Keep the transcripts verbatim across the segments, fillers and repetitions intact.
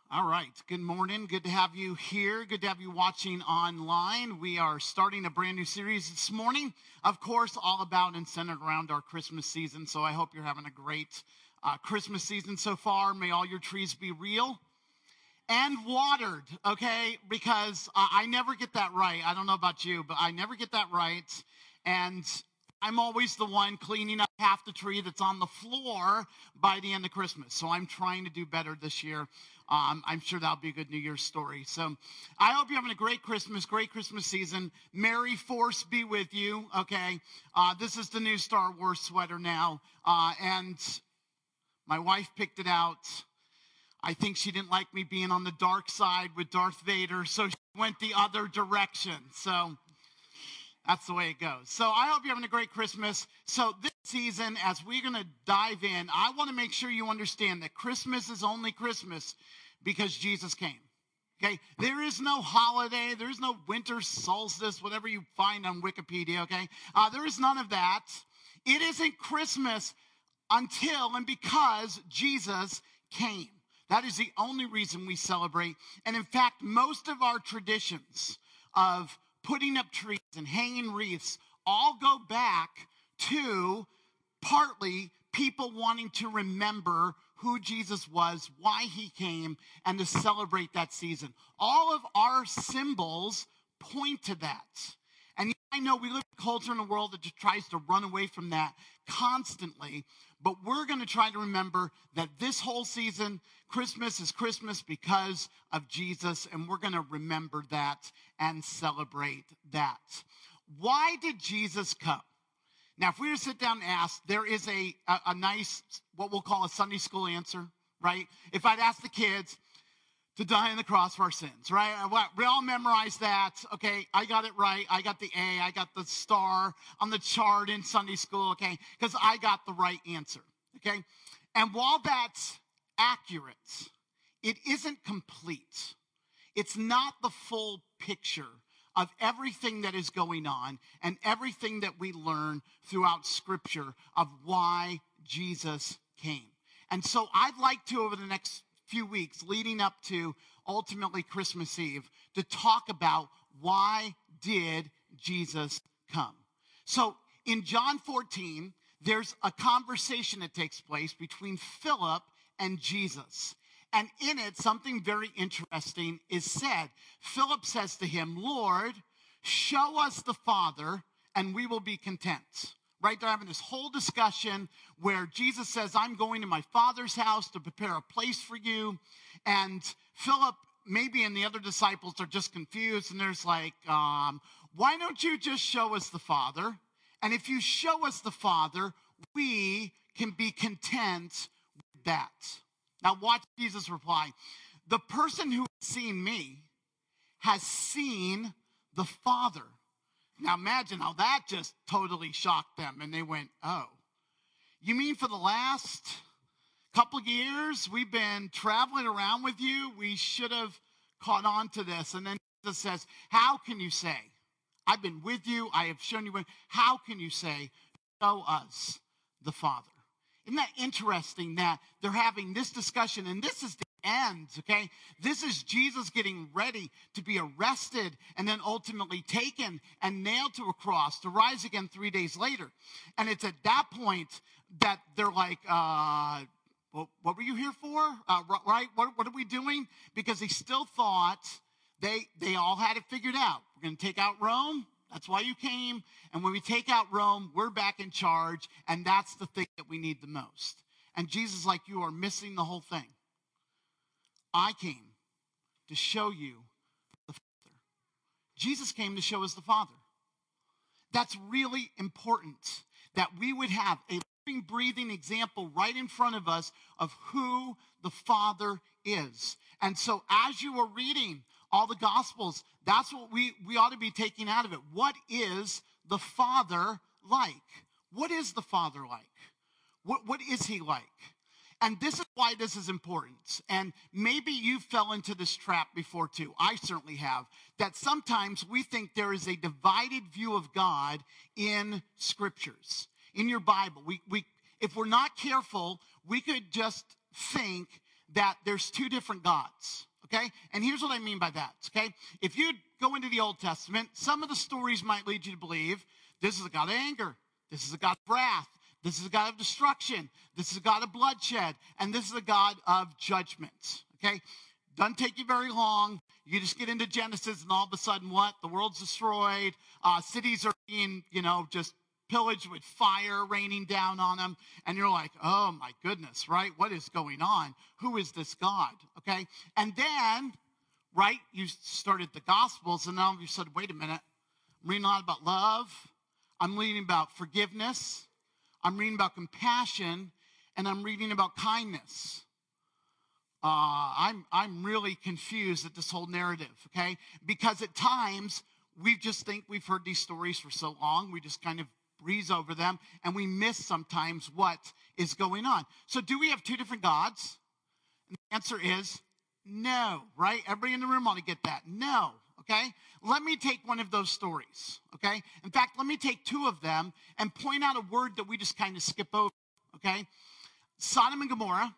All right. Good morning. Good to have you here. Good to have you watching online. We are starting a brand new series this morning, of course, all about and centered around our Christmas season. So I hope you're having a great uh, Christmas season so far. May all your trees be real and watered, okay? Because uh, I never get that right. I don't know about you, but I never get that right. And I'm always the one cleaning up half the tree that's on the floor by the end of Christmas. So I'm trying to do better this year. Um, I'm sure that'll be a good New Year's story. So I hope you're having a great Christmas, great Christmas season. Merry Force be with you, okay? Uh, this is the new Star Wars sweater now. Uh, and my wife picked it out. I think she didn't like me being on the dark side with Darth Vader, so she went the other direction. So that's the way it goes. So I hope you're having a great Christmas. So this season, as we're going to dive in, I want to make sure you understand that Christmas is only Christmas because Jesus came. Okay? There is no holiday. There is no winter solstice, whatever you find on Wikipedia, okay? Uh, there is none of that. It isn't Christmas until and because Jesus came. That is the only reason we celebrate. And in fact, most of our traditions of putting up trees and hanging wreaths all go back to partly people wanting to remember who Jesus was, why he came, and to celebrate that season. All of our symbols point to that. And I know we live in a culture in a world that just tries to run away from that constantly, but we're going to try to remember that this whole season, Christmas is Christmas because of Jesus, and we're going to remember that and celebrate that. Why did Jesus come? Now, if we were to sit down and ask, there is a, a, a nice, what we'll call a Sunday school answer, right? If I'd ask the kids to die on the cross for our sins, right? We all memorize that. Okay, I got it right. I got the A. I got the star on the chart in Sunday school, okay? Because I got the right answer, okay? And while that's accurate, it isn't complete. It's not the full picture of everything that is going on and everything that we learn throughout Scripture of why Jesus came. And so I'd like to, over the next few weeks leading up to ultimately Christmas Eve, to talk about why did Jesus come. So in John fourteen, there's a conversation that takes place between Philip and Jesus. And in it, something very interesting is said. Philip says to him, Lord, show us the Father, and we will be content. Right? They're having this whole discussion where Jesus says, I'm going to my Father's house to prepare a place for you. And Philip, maybe, and the other disciples are just confused. And there's like, um, why don't you just show us the Father? And if you show us the Father, we can be content with that. Now watch Jesus reply. The person who has seen me has seen the Father. Now imagine how that just totally shocked them. And they went, oh, you mean for the last couple years we've been traveling around with you? We should have caught on to this. And then Jesus says, how can you say, I've been with you, I have shown you. How can you say, show us the Father? Isn't that interesting that they're having this discussion, and this is the end, okay? This is Jesus getting ready to be arrested and then ultimately taken and nailed to a cross to rise again three days later. And it's at that point that they're like, uh, well, what were you here for? Uh, right? What, what are we doing? Because they still thought they, they all had it figured out. We're going to take out Rome. That's why you came. And when we take out Rome, we're back in charge. And that's the thing that we need the most. And Jesus is like, you are missing the whole thing. I came to show you the Father. Jesus came to show us the Father. That's really important, that we would have a living, breathing example right in front of us of who the Father is. And so as you are reading all the Gospels, that's what we, we ought to be taking out of it. What is the Father like? What is the Father like? What, what is he like? And this is why this is important. And maybe you fell into this trap before too. I certainly have. That sometimes we think there is a divided view of God in scriptures. In your Bible, we, we if we're not careful, we could just think that there's two different gods, okay? And here's what I mean by that, okay? If you go into the Old Testament, some of the stories might lead you to believe this is a God of anger, this is a God of wrath, this is a God of destruction, this is a God of bloodshed, and this is a God of judgment, okay? Doesn't take you very long. You just get into Genesis, and all of a sudden, what? The world's destroyed. Uh, cities are being, you know, just pillaged with fire raining down on them. And you're like, oh, my goodness, right? What is going on? Who is this God? Okay? And then, right, you started the Gospels, and now you said, wait a minute. I'm reading a lot about love. I'm reading about forgiveness. I'm reading about compassion. And I'm reading about kindness. Uh, I'm I'm really confused at this whole narrative, okay? Because at times, we just think we've heard these stories for so long, we just kind of breeze over them, and we miss sometimes what is going on. So do we have two different gods? And the answer is no, right? Everybody in the room ought to get that. No, okay? Let me take one of those stories, okay? In fact, let me take two of them and point out a word that we just kind of skip over, okay? Sodom and Gomorrah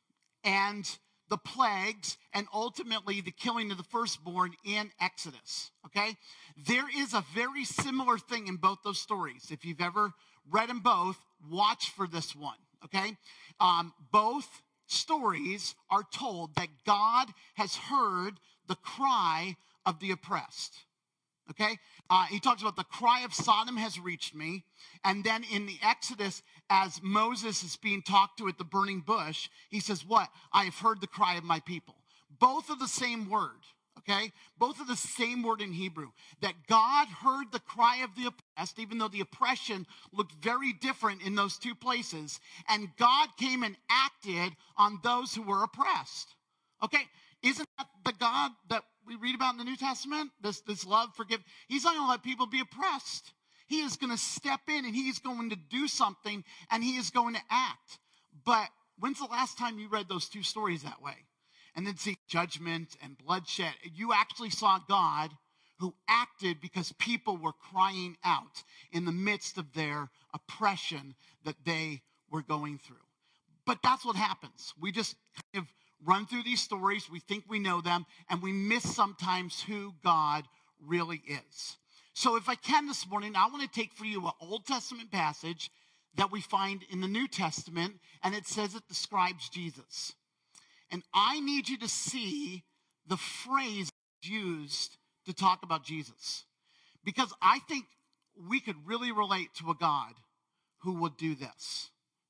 and the plagues, and ultimately the killing of the firstborn in Exodus, okay? There is a very similar thing in both those stories. If you've ever read them both, watch for this one, okay? Um, both stories are told that God has heard the cry of the oppressed, okay? Uh, he talks about the cry of Sodom has reached me. And then in the Exodus, as Moses is being talked to at the burning bush, he says, what? I have heard the cry of my people. Both are the same word, okay? Both are the same word in Hebrew. That God heard the cry of the oppressed, even though the oppression looked very different in those two places. And God came and acted on those who were oppressed. Okay? Isn't that the God that we read about in the New Testament? This, this love, forgive. He's not going to let people be oppressed. He is going to step in and he's going to do something and he is going to act. But when's the last time you read those two stories that way? And then see judgment and bloodshed. You actually saw God who acted because people were crying out in the midst of their oppression that they were going through. But that's what happens. We just kind of run through these stories, we think we know them, and we miss sometimes who God really is. So if I can this morning, I want to take for you an Old Testament passage that we find in the New Testament, and it says it describes Jesus. And I need you to see the phrase used to talk about Jesus. Because I think we could really relate to a God who would do this.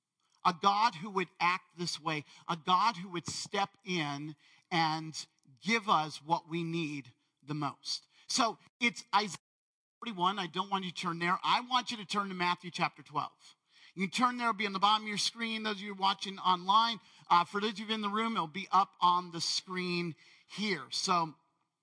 A God who would act this way. A God who would step in and give us what we need the most. So it's Isaiah forty-one. I don't want you to turn there. I want you to turn to Matthew chapter twelve. You can turn there. It'll be on the bottom of your screen. Those of you watching online. Uh, for those of you in the room, it'll be up on the screen here. So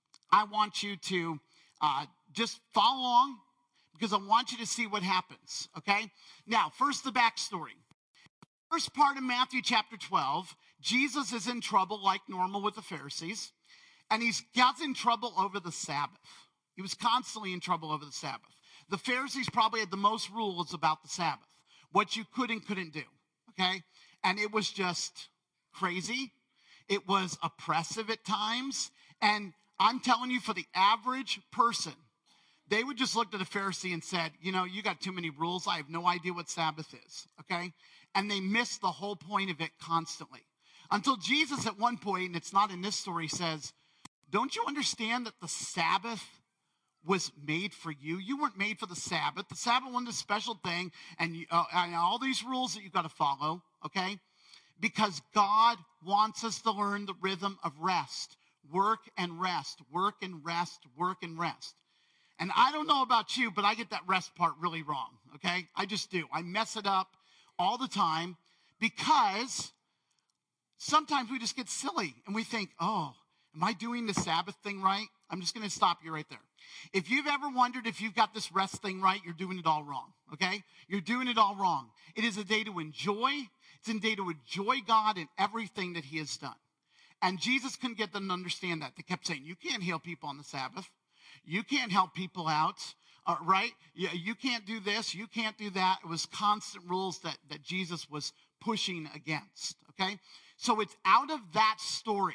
I want you to uh, just follow along because I want you to see what happens, okay? Now, first the backstory. First part of Matthew chapter twelve, Jesus is in trouble like normal with the Pharisees, and he gets in trouble over the Sabbath. He was constantly in trouble over the Sabbath. The Pharisees probably had the most rules about the Sabbath, what you could and couldn't do, okay? And it was just crazy. It was oppressive at times. And I'm telling you, for the average person, they would just look at the Pharisee and said, you know, you got too many rules. I have no idea what Sabbath is, okay? And they missed the whole point of it constantly. Until Jesus at one point, and it's not in this story, says, don't you understand that the Sabbath was made for you? You weren't made for the Sabbath. The Sabbath wasn't a special thing, and, you, uh, and all these rules that you've got to follow, okay? Because God wants us to learn the rhythm of rest. Work and rest, work and rest, work and rest. And I don't know about you, but I get that rest part really wrong, okay? I just do. I mess it up all the time because sometimes we just get silly and we think, oh, am I doing the Sabbath thing right? I'm just going to stop you right there. If you've ever wondered if you've got this rest thing right, you're doing it all wrong, okay? You're doing it all wrong. It is a day to enjoy. It's a day to enjoy God and everything that he has done. And Jesus couldn't get them to understand that. They kept saying, you can't heal people on the Sabbath. You can't help people out, uh, right? You, you can't do this. You can't do that. It was constant rules that, that Jesus was pushing against, okay? So it's out of that story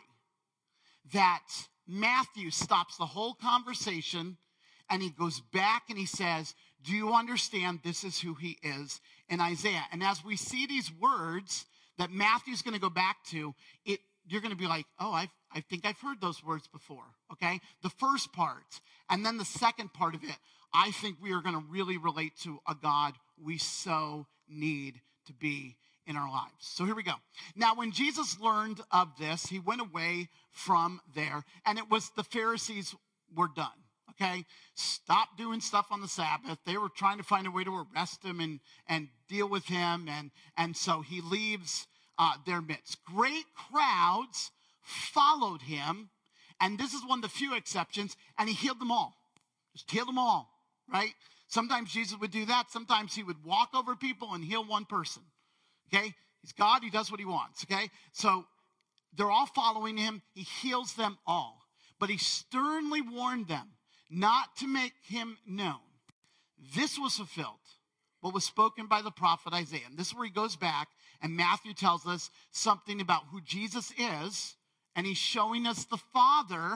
that Matthew stops the whole conversation and he goes back and he says, do you understand this is who he is in Isaiah? And as we see these words that Matthew's going to go back to, it you're going to be like, oh, I've, I think I've heard those words before, okay? The first part, and then the second part of it, I think we are going to really relate to a God we so need to be in our lives. So here we go. Now, when Jesus learned of this, he went away from there, and it was the Pharisees were done, okay? Stop doing stuff on the Sabbath. They were trying to find a way to arrest him and, and deal with him, and, and so he leaves uh, their midst. Great crowds followed him, and this is one of the few exceptions, and he healed them all. Just healed them all, right? Sometimes Jesus would do that. Sometimes he would walk over people and heal one person. Okay? He's God. He does what he wants. Okay? So they're all following him. He heals them all. But he sternly warned them not to make him known. This was fulfilled, what was spoken by the prophet Isaiah. And this is where he goes back, and Matthew tells us something about who Jesus is, and he's showing us the Father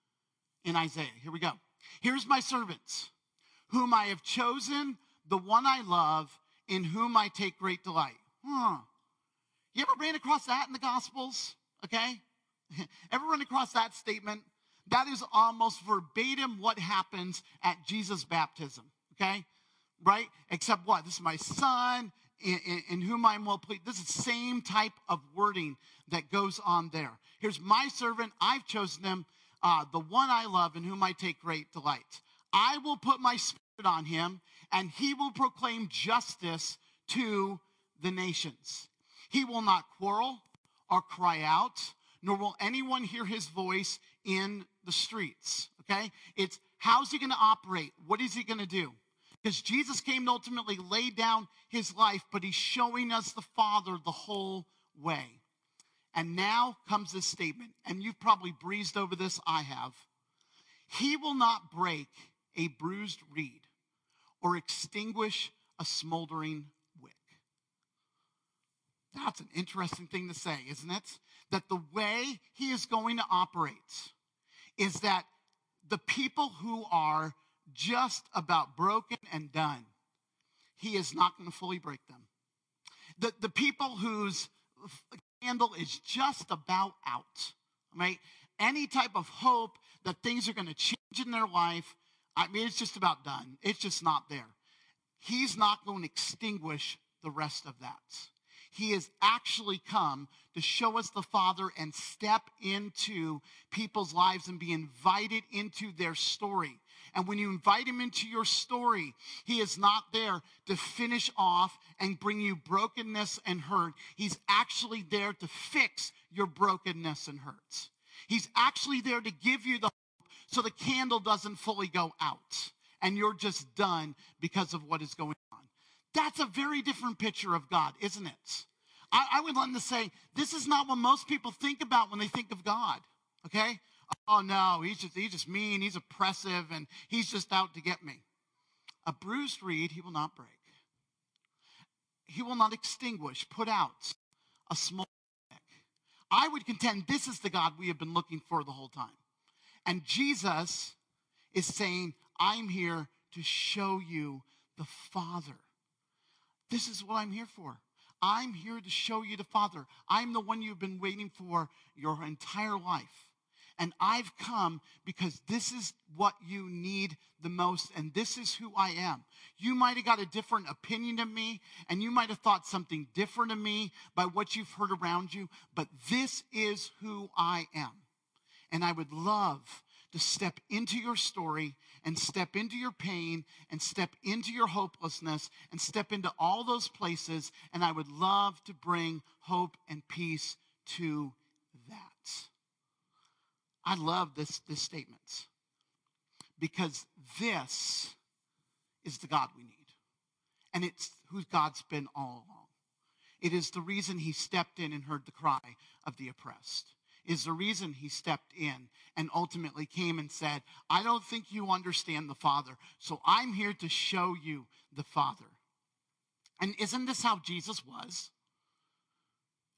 in Isaiah. Here we go. Here's my servants, whom I have chosen, the one I love, in whom I take great delight. Huh. You ever ran across that in the Gospels? Okay? Ever run across that statement? That is almost verbatim what happens at Jesus' baptism. Okay? Right? Except what? This is my son, in, in, in whom I'm well pleased. This is the same type of wording that goes on there. Here's my servant. I've chosen him, uh, the one I love, in whom I take great delight. I will put my spirit on him, and he will proclaim justice to the nations. He will not quarrel or cry out, nor will anyone hear his voice in the streets. Okay? It's how's he going to operate? What is he going to do? Because Jesus came to ultimately lay down his life, but he's showing us the Father the whole way. And now comes this statement, and you've probably breezed over this, I have. He will not break a bruised reed or extinguish a smoldering wick. That's an interesting thing to say, isn't it? That the way he is going to operate is that the people who are just about broken and done, he is not going to fully break them. The, the people whose candle is just about out, right? Any type of hope that things are going to change in their life, I mean, it's just about done. It's just not there. He's not going to extinguish the rest of that. He has actually come to show us the Father and step into people's lives and be invited into their story. And when you invite him into your story, he is not there to finish off and bring you brokenness and hurt. He's actually there to fix your brokenness and hurts. He's actually there to give you the hope so the candle doesn't fully go out and you're just done because of what is going on. That's a very different picture of God, isn't it? I, I would love to say, this is not what most people think about when they think of God, okay? Oh, no, he's just, he's just mean, he's oppressive, and he's just out to get me. A bruised reed he will not break. He will not extinguish, put out a small wick. I would contend this is the God we have been looking for the whole time. And Jesus is saying, I'm here to show you the Father. This is what I'm here for. I'm here to show you the Father. I'm the one you've been waiting for your entire life. And I've come because this is what you need the most, and this is who I am. You might have got a different opinion of me, and you might have thought something different of me by what you've heard around you, but this is who I am. And I would love to step into your story and step into your pain and step into your hopelessness and step into all those places, and I would love to bring hope and peace to that. I love this, this statement because this is the God we need. And it's who God's been all along. It is the reason he stepped in and heard the cry of the oppressed. It is the reason he stepped in and ultimately came and said, I don't think you understand the Father, so I'm here to show you the Father. And isn't this how Jesus was?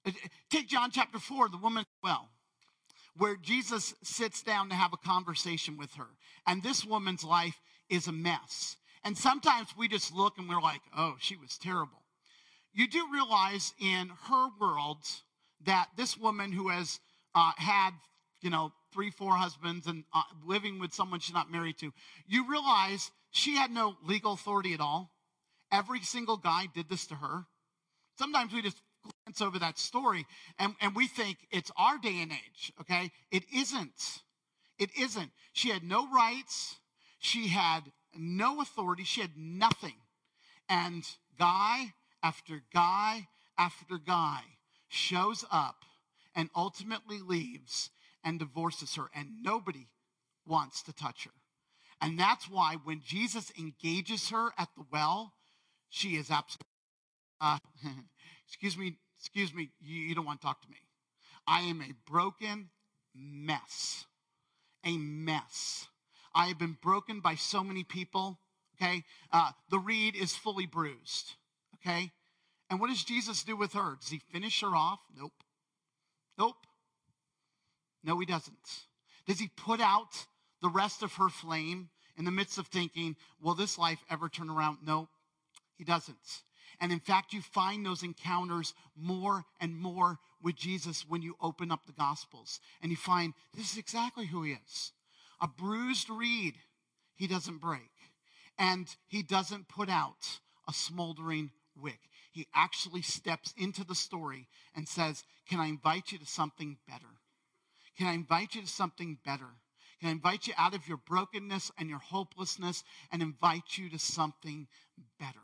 Uh, Take John chapter four, the woman at the well, where Jesus sits down to have a conversation with her. And this woman's life is a mess. And sometimes we just look and we're like, oh, she was terrible. You do realize in her world that this woman who has uh, had, you know, three, four husbands and uh, living with someone she's not married to, you realize she had no legal authority at all. Every single guy did this to her. Sometimes we just glance over that story and, and we think it's our day and age, okay? It isn't. It isn't. She had no rights. She had no authority. She had nothing. And guy after guy after guy shows up and ultimately leaves and divorces her, and nobody wants to touch her. And that's why when Jesus engages her at the well, she is absolutely, uh, excuse me, excuse me, you, you don't want to talk to me. I am a broken mess, a mess. I have been broken by so many people, okay? Uh, the reed is fully bruised, okay? And what does Jesus do with her? Does he finish her off? Nope. Nope. No, he doesn't. Does he put out the rest of her flame in the midst of thinking, will this life ever turn around? No, he doesn't. And in fact, you find those encounters more and more with Jesus when you open up the Gospels. And you find this is exactly who he is. A bruised reed he doesn't break. And he doesn't put out a smoldering wick. He actually steps into the story and says, can I invite you to something better? Can I invite you to something better? Can I invite you out of your brokenness and your hopelessness and invite you to something better?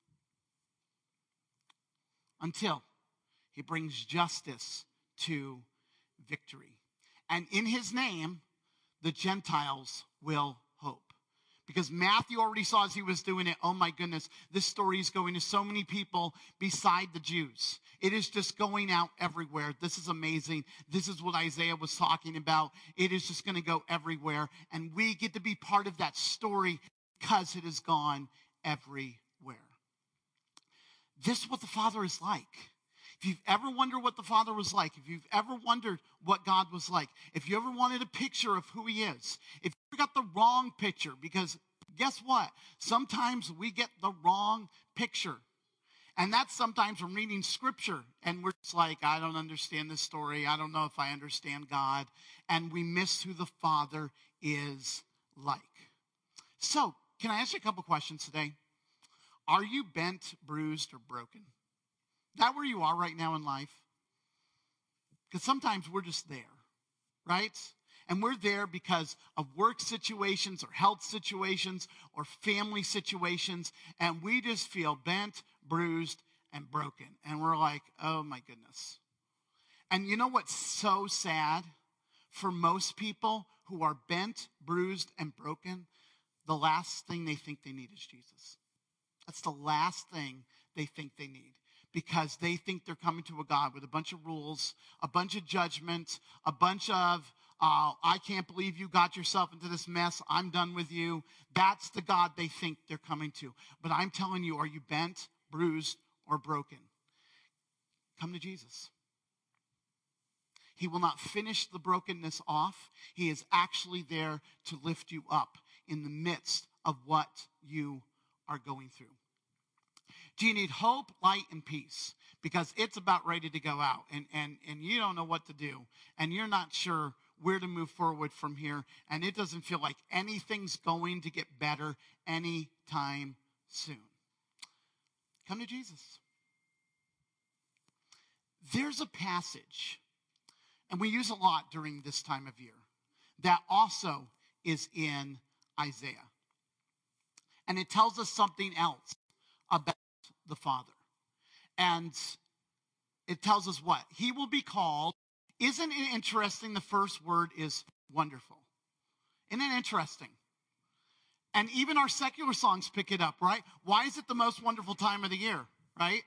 Until he brings justice to victory. And in his name, the Gentiles will hope. Because Matthew already saw as he was doing it, oh my goodness, this story is going to so many people beside the Jews. It is just going out everywhere. This is amazing. This is what Isaiah was talking about. It is just going to go everywhere. And we get to be part of that story because it has gone everywhere. This is what the Father is like. If you've ever wondered what the Father was like, if you've ever wondered what God was like, if you ever wanted a picture of who he is, if you got the wrong picture, because guess what? Sometimes we get the wrong picture. And that's sometimes from reading scripture. And we're just like, I don't understand this story. I don't know if I understand God. And we miss who the Father is like. So, can I ask you a couple questions today? Are you bent, bruised, or broken? Is that where you are right now in life? Because sometimes we're just there, right? And we're there because of work situations or health situations or family situations. And we just feel bent, bruised, and broken. And we're like, oh my goodness. And you know what's so sad? For most people who are bent, bruised, and broken, the last thing they think they need is Jesus. That's the last thing they think they need. Because they think they're coming to a God with a bunch of rules, a bunch of judgment, a bunch of, uh, I can't believe you got yourself into this mess. I'm done with you. That's the God they think they're coming to. But I'm telling you, are you bent, bruised, or broken? Come to Jesus. He will not finish the brokenness off. He is actually there to lift you up in the midst of what you are going through. Do you need hope, light, and peace? Because it's about ready to go out, and, and, and you don't know what to do, and you're not sure where to move forward from here, and it doesn't feel like anything's going to get better anytime soon. Come to Jesus. There's a passage, and we use a lot during this time of year, that also is in Isaiah. And it tells us something else about the Father. And it tells us what? He will be called. Isn't it interesting? The first word is wonderful. Isn't it interesting? And even our secular songs pick it up, right? Why is it the most wonderful time of the year, right?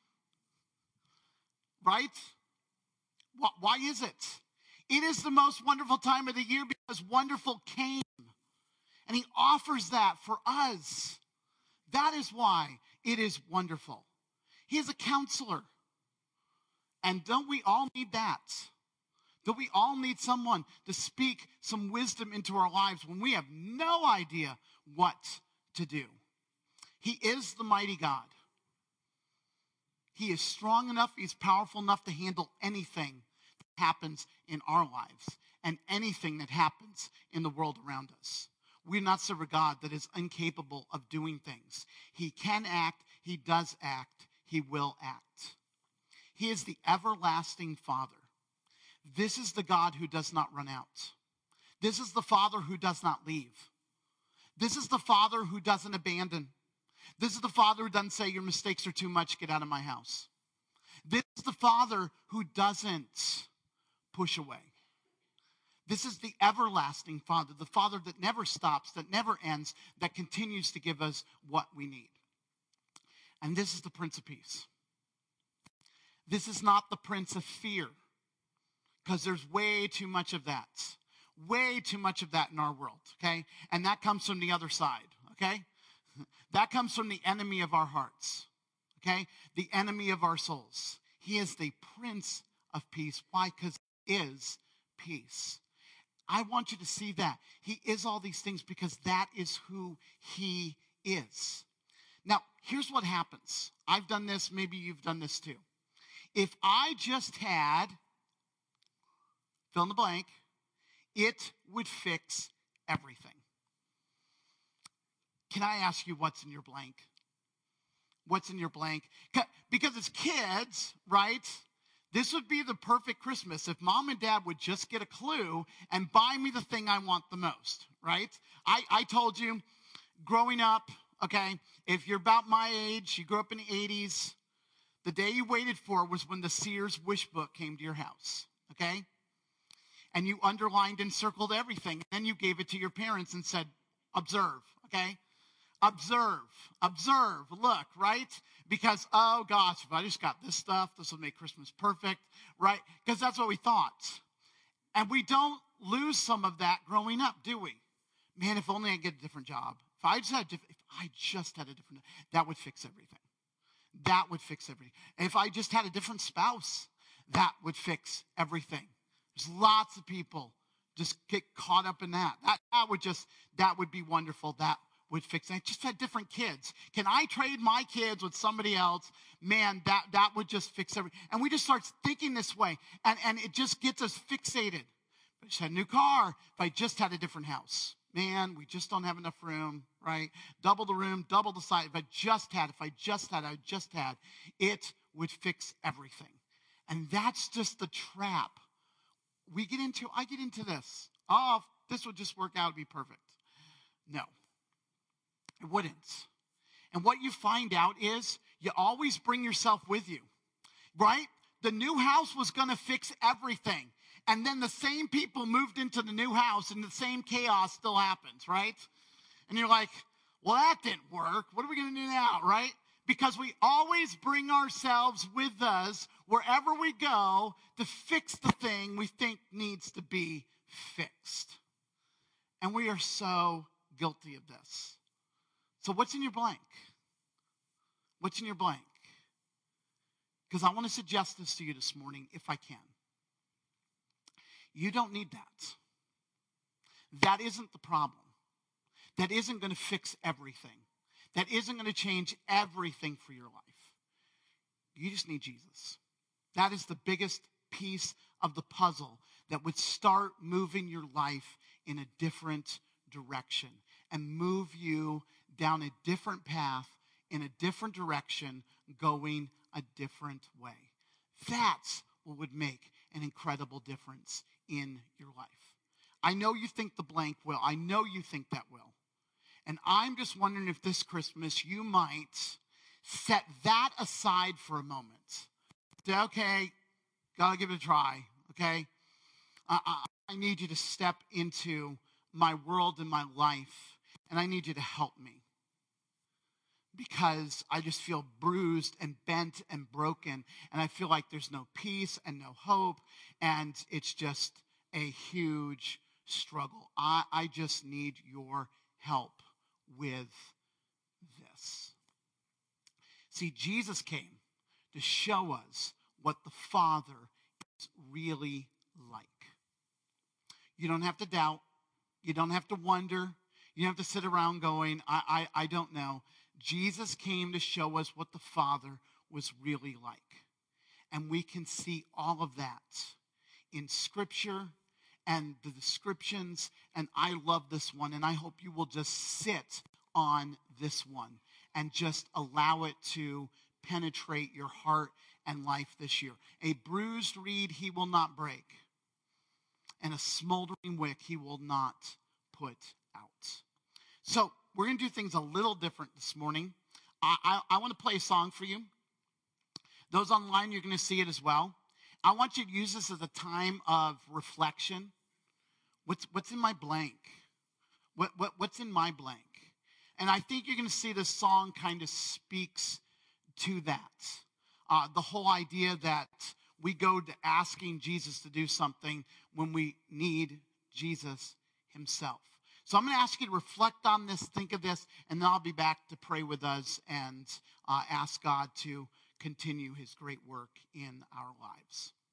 Right? Why is it? It is the most wonderful time of the year because wonderful came. And he offers that for us. That is why it is wonderful. He is a counselor. And don't we all need that? Don't we all need someone to speak some wisdom into our lives when we have no idea what to do? He is the mighty God. He is strong enough, he's powerful enough to handle anything that happens in our lives and anything that happens in the world around us. We do not serve a God that is incapable of doing things. He can act, he does act, he will act. He is the everlasting Father. This is the God who does not run out. This is the Father who does not leave. This is the Father who doesn't abandon. This is the Father who doesn't say, your mistakes are too much, get out of my house. This is the Father who doesn't push away. This is the everlasting Father, the Father that never stops, that never ends, that continues to give us what we need. And this is the Prince of Peace. This is not the Prince of Fear, because there's way too much of that. Way too much of that in our world, okay? And that comes from the other side, okay? That comes from the enemy of our hearts, okay? The enemy of our souls. He is the Prince of Peace. Why? Because he is peace. I want you to see that. He is all these things because that is who he is. Now, here's what happens. I've done this. Maybe you've done this too. If I just had, fill in the blank, it would fix everything. Can I ask you what's in your blank? What's in your blank? Because as kids, right, this would be the perfect Christmas if mom and dad would just get a clue and buy me the thing I want the most, right? I, I told you, growing up, okay, if you're about my age, you grew up in the eighties, the day you waited for was when the Sears wish book came to your house, okay? And you underlined and circled everything. Then you gave it to your parents and said, observe, okay? Observe, observe, look, right? Because, oh gosh, if I just got this stuff, this will make Christmas perfect, right? Because that's what we thought. And we don't lose some of that growing up, do we? Man, if only I get a different job. If I just had, if I just had a different, that would fix everything. That would fix everything. If I just had a different spouse, that would fix everything. There's lots of people just get caught up in that. That, that would just, that would be wonderful. That would fix it. I just had different kids. Can I trade my kids with somebody else? Man, that, that would just fix everything. And we just start thinking this way, and, and it just gets us fixated. I just had a new car. If I just had a different house. Man, we just don't have enough room, right? Double the room, double the size. If I just had, if I just had, I just had, it would fix everything. And that's just the trap we get into. I get into this. Oh, this would just work out, it'd be perfect. No, it wouldn't. And what you find out is you always bring yourself with you, right? The new house was going to fix everything. And then the same people moved into the new house and the same chaos still happens, right? And you're like, well, that didn't work. What are we going to do now, right? Because we always bring ourselves with us wherever we go to fix the thing we think needs to be fixed. And we are so guilty of this. So what's in your blank? What's in your blank? Because I want to suggest this to you this morning, if I can. You don't need that. That isn't the problem. That isn't going to fix everything. That isn't going to change everything for your life. You just need Jesus. That is the biggest piece of the puzzle that would start moving your life in a different direction and move you down a different path in a different direction, going a different way. That's what would make an incredible difference in your life. I know you think the blank will. I know you think that will. And I'm just wondering if this Christmas you might set that aside for a moment. Say, okay, gotta give it a try, okay? Uh, I, I need you to step into my world and my life, and I need you to help me. Because I just feel bruised and bent and broken, and I feel like there's no peace and no hope, and it's just a huge struggle. I, I just need your help with this. See, Jesus came to show us what the Father is really like. You don't have to doubt. You don't have to wonder. You don't have to sit around going, I, I, I don't know. Jesus came to show us what the Father was really like. And we can see all of that in Scripture and the descriptions. And I love this one. And I hope you will just sit on this one and just allow it to penetrate your heart and life this year. A bruised reed he will not break, and a smoldering wick he will not put out. So we're going to do things a little different this morning. I, I, I want to play a song for you. Those online, you're going to see it as well. I want you to use this as a time of reflection. What's, what's in my blank? What, what, what's in my blank? And I think you're going to see this song kind of speaks to that. Uh, the whole idea that we go to asking Jesus to do something when we need Jesus himself. So I'm going to ask you to reflect on this, think of this, and then I'll be back to pray with us and uh, ask God to continue his great work in our lives.